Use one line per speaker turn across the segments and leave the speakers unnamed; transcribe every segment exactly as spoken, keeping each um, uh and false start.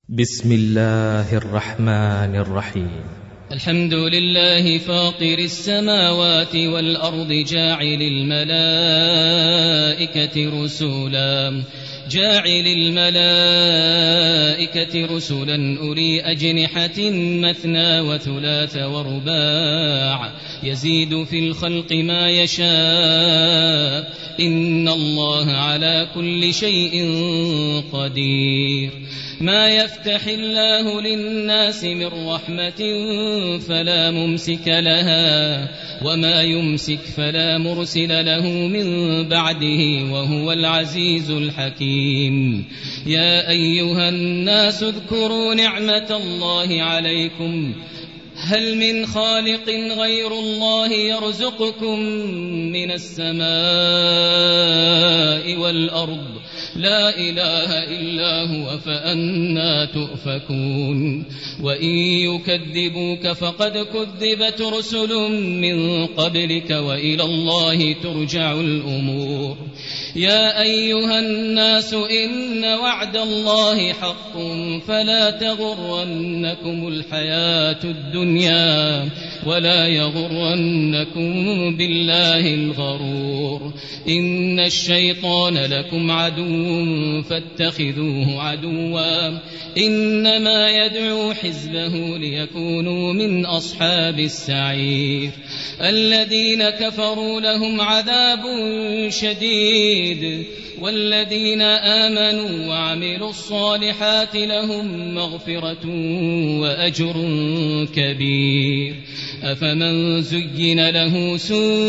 بسم الله الرحمن الرحيم.
الحمد لله فاطر السماوات والأرض جاعل الملائكة رسلا جاعل الملائكة رسلا أولي أجنحة مثنى وثلاث ورباع يزيد في الخلق ما يشاء إن الله على كل شيء قدير. ما يفتح الله للناس من رحمة فلا ممسك لها وما يمسك فلا مرسل له من بعده وهو العزيز الحكيم. يا أيها الناس اذكروا نعمة الله عليكم هل من خالق غير الله يرزقكم من السماء والأرض لا إله إلا هو فأنى تؤفكون. وإن يكذبوك فقد كذبت رسل من قبلك وإلى الله ترجع الأمور. يا أيها الناس إن وعد الله حق فلا تغرنكم الحياة الدنيا ولا يغرنكم بالله الغرور. إن الشيطان لكم عدو فاتخذوه عدوا إنما يدعو حزبه ليكونوا من أصحاب السعير. الذين كفروا لهم عذاب شديد والذين آمنوا وعملوا الصالحات لهم مغفرة وأجر كبير. أفمن زين له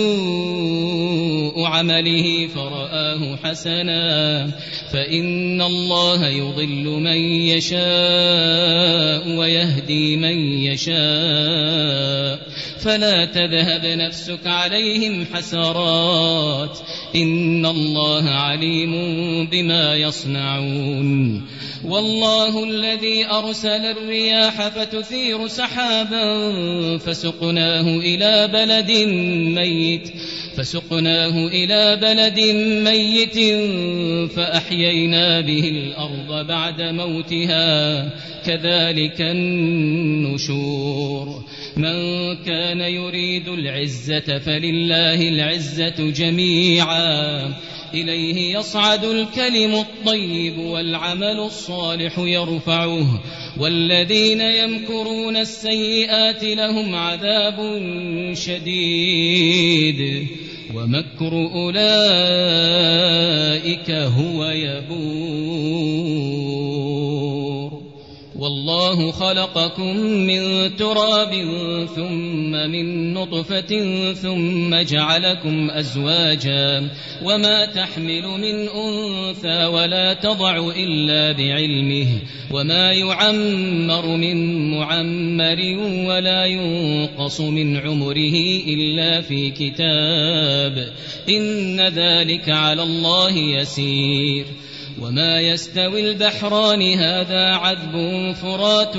سوء عمله فرآه حسنا فإن الله يضل من يشاء ويهدي من يشاء فلا تذهب نفسك عليهم حسرات إن الله عليم بما يصنعون. والله الذي أرسل الرياح فتثير سحابا فسقناه إلى بلد ميت فسقناه إلى بلد ميت فأحيينا به الأرض بعد موتها كذلك النشور. من كان يريد العزة فلله العزة جميعا إليه يصعد الكلم الطيب والعمل الصالح يرفعه والذين يمكرون السيئات لهم عذاب شديد ومكر أولئك هو يبور. والله خلقكم من تراب ثم من نطفة ثم جعلكم أزواجا وما تحمل من أنثى ولا تضع إلا بعلمه وما يعمر من معمر ولا ينقص من عمره إلا في كتاب إن ذلك على الله يسير. وما يستوي البحران هذا عذب فرات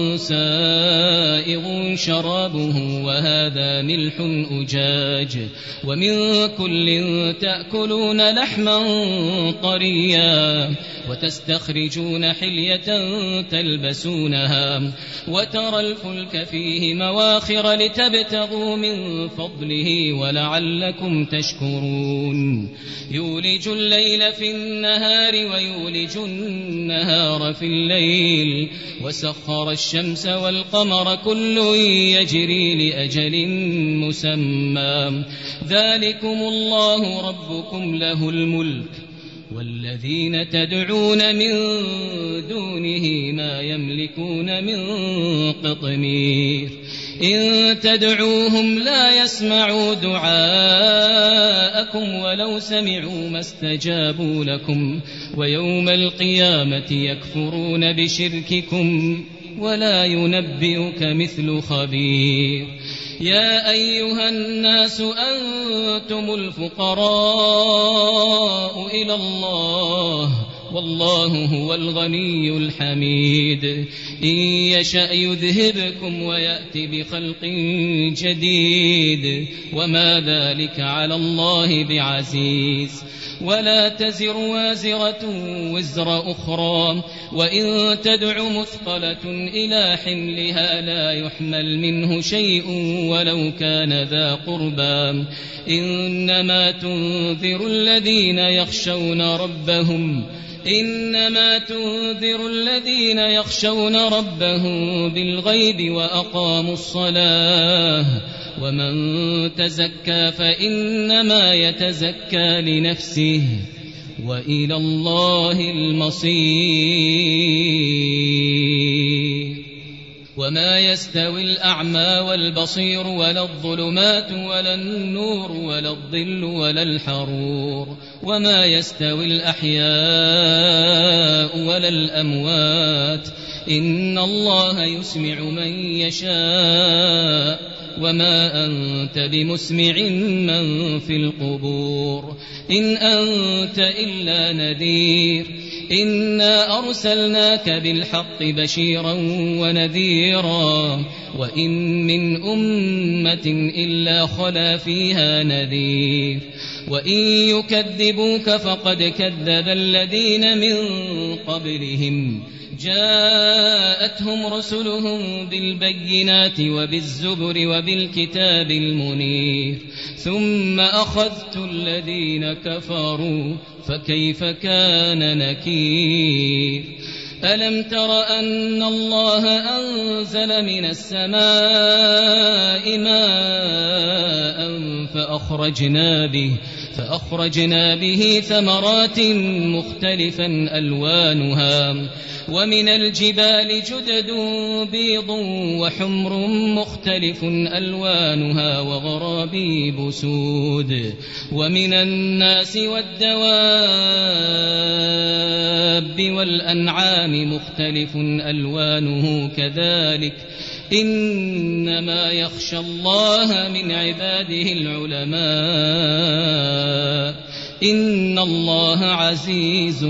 سائغ شرابه وهذا ملح أجاج ومن كل تأكلون لحما طريا وتستخرجون حلية تلبسونها وترى الفلك فيه مواخر لتبتغوا من فضله ولعلكم تشكرون. يولج الليل في النهار ويولج النهار في الليل وسخر الشمس والقمر كل يجري لأجل مسمى ذلكم الله ربكم له الملك والذين تدعون من دونه ما يملكون من قطمير. إن تدعوهم لا يسمعوا دعاءكم ولو سمعوا ما استجابوا لكم ويوم القيامة يكفرون بشرككم ولا ينبئك مثل خبير. يا أيها الناس أنتم الفقراء إلى الله والله هو الغني الحميد. إن يشأ يذهبكم ويأتي بخلق جديد وما ذلك على الله بعزيز. ولا تزر وازرة وزر أخرى وإن تدع مثقلة إلى حملها لا يحمل منه شيء ولو كان ذا قربى إنما تنذر الذين يخشون ربهم إنما تنذر الذين يخشون ربهم بالغيب وأقاموا الصلاة ومن تزكى فإنما يتزكى لنفسه وإلى الله المصير وما يستوي الأعمى والبصير ولا الظلمات ولا النور ولا الظل ولا الحرور وما يستوي الأحياء ولا الأموات إن الله يسمع من يشاء وما أنت بمسمع من في القبور إن أنت إلا نذير إنا أرسلناك بالحق بشيرا ونذيرا وإن من أمة إلا خلا فيها نذير وإن يكذبوك فقد كذب الذين من قبلهم جاءتهم رسلهم بالبينات وبالزبر وبالكتاب المنير ثم أخذت الذين كفروا فكيف كان نكير ألم تر أن الله أنزل من السماء ماء فأخرجنا به فأخرجنا به ثمرات مختلفا ألوانها ومن الجبال جدد بيض وحمر مختلف ألوانها وغرابيب سود ومن الناس والدواب والأنعام مختلف ألوانه كذلك إنما يخشى الله من عباده العلماء إن الله عزيز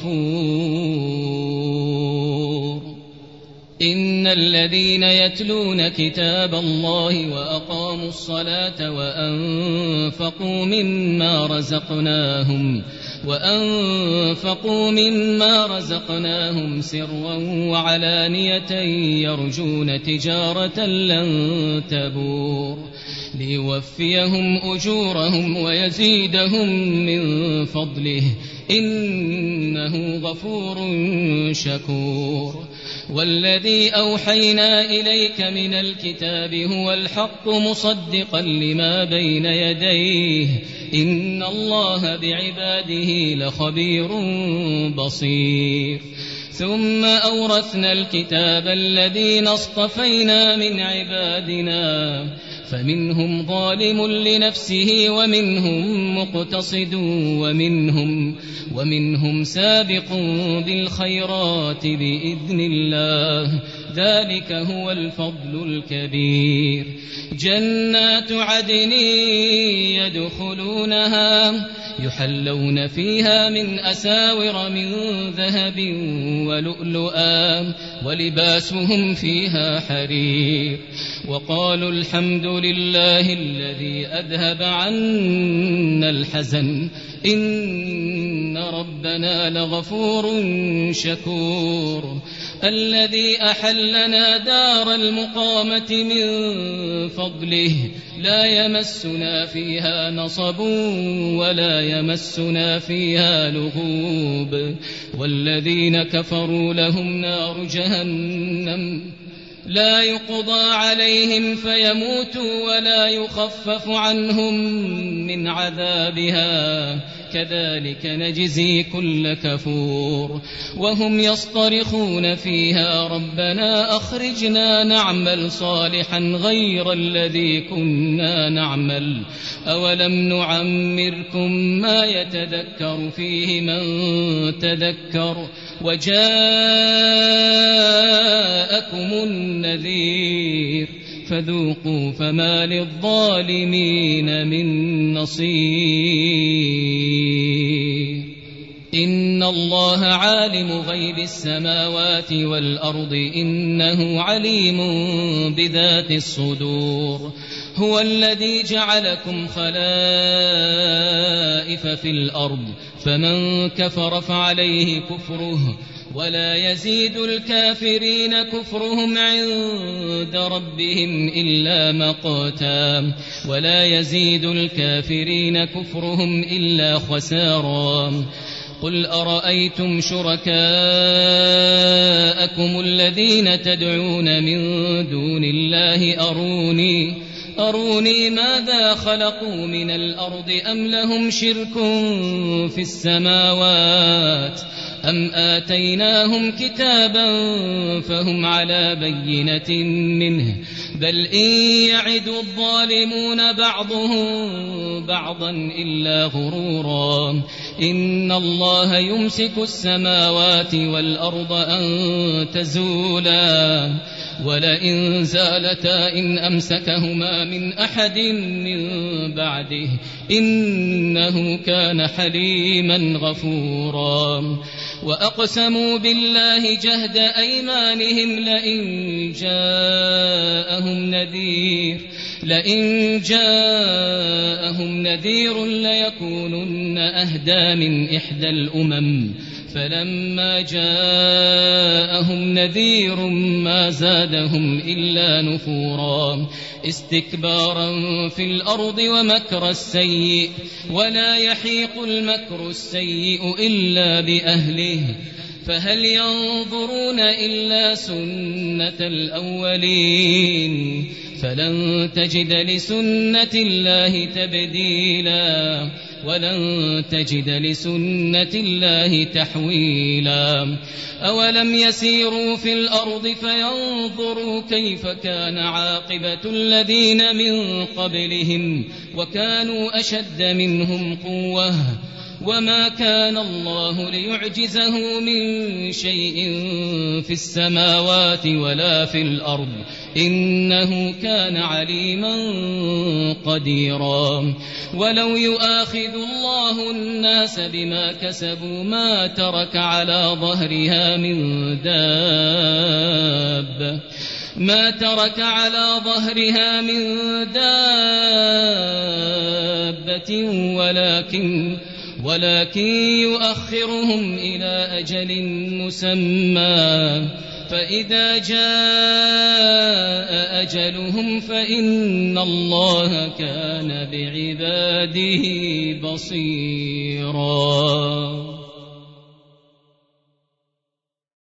غفور إن الذين يتلون كتاب الله وأقاموا الصلاة وأنفقوا مما رزقناهم وأنفقوا مما رزقناهم سرا وعلانية يرجون تجارة لن تبور ليوفيهم أجورهم ويزيدهم من فضله إنه غفور شكور والذي أوحينا إليك من الكتاب هو الحق مصدقا لما بين يديه إن الله بعباده لخبير بصير ثم أورثنا الكتاب الذين اصطفينا من عبادنا فمنهم ظالم لنفسه ومنهم مقتصد ومنهم ومنهم سابق بالخيرات بإذن الله ذلك هو الفضل الكبير جنات عدن يدخلونها يحلون فيها من أساور من ذهب ولؤلؤا ولباسهم فيها حرير وقالوا الحمد لله الذي أذهب عنا الحزن إن ربنا لغفور شكور الذي أحلنا دار المقامة من فضله لا يمسنا فيها نصب ولا يمسنا فيها لغوب والذين كفروا لهم نار جهنم لا يقضى عليهم فيموتوا ولا يخفف عنهم من عذابها كذلك نجزي كل كفور وهم يصطرخون فيها ربنا أخرجنا نعمل صالحا غير الذي كنا نعمل أولم نعمركم ما يتذكر فيه من تذكر وجاءكم النذير فذوقوا فما للظالمين من نصير إن الله عالم غيب السماوات والأرض إنه عليم بذات الصدور هو الذي جعلكم خلائف في الأرض فمن كفر فعليه كفره ولا يزيد الكافرين كفرهم عند ربهم إلا مقتا ولا يزيد الكافرين كفرهم إلا خسارا قل أرأيتم شركاءكم الذين تدعون من دون الله أروني أروني ماذا خلقوا من الأرض أم لهم شرك في السماوات أم آتيناهم كتابا فهم على بينة منه بل إن يعد الظالمون بعضهم بعضا إلا غرورا إن الله يمسك السماوات والأرض أن تزولا ولئن زالتا إن أمسكهما من أحد من بعده إنه كان حليما غفورا وأقسموا بالله جهد أيمانهم لئن جاءهم نذير لئن جاءهم نذير ليكونن أهدى من إحدى الأمم فلما جاءهم نذير ما زادهم إلا نفورا استكبارا في الأرض ومكر السيء ولا يحيق المكر السيء إلا بأهله فهل ينظرون إلا سنة الأولين فلن تجد لسنة الله تبديلا ولن تجد لسنة الله تحويلا أولم يسيروا في الأرض فينظروا كيف كان عاقبة الذين من قبلهم وكانوا أشد منهم قوة وما كان الله ليعجزه من شيء في السماوات ولا في الأرض إنه كان عليما قديرا ولو يؤاخذ الله الناس بما كسبوا ما ترك على ظهرها من دابة ما ترك على ظهرها من دابة ولكن ولكن يؤخرهم إلى أجل مسمى فإذا جاء أجلهم فإن الله كان بعباده بصيرا.